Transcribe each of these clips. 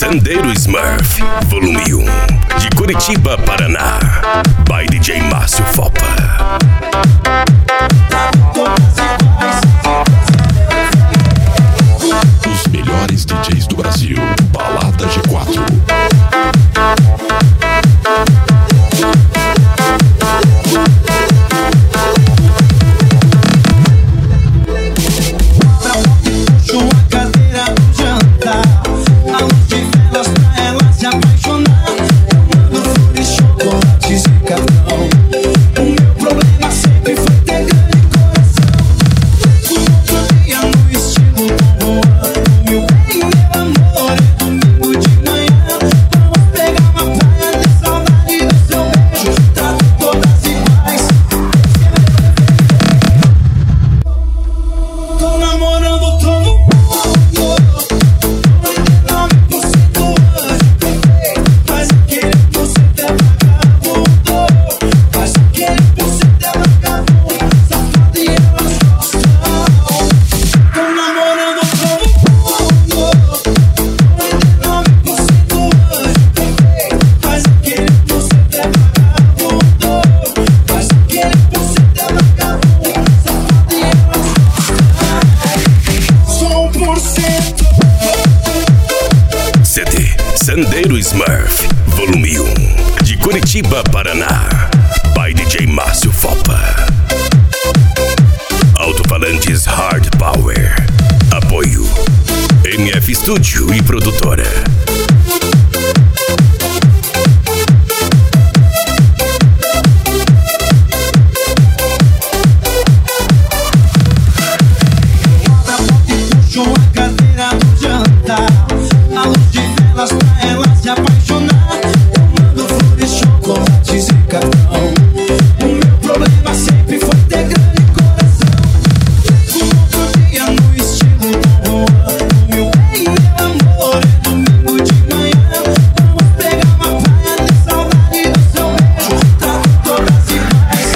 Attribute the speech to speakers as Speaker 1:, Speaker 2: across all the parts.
Speaker 1: Sandeiro Smurf, volume 1, de Curitiba, Paraná, by DJ Márcio Fopa.
Speaker 2: Os melhores DJs do Brasil, Balada G4.
Speaker 1: Sandeiro Smurf, volume 1, de Curitiba, Paraná, by DJ Márcio Fopa. Alto-falantes Hard Power. Apoio MF Studio e Produtora.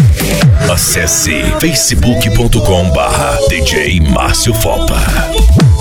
Speaker 1: Acesse facebook.com/DJ Márcio Fopa.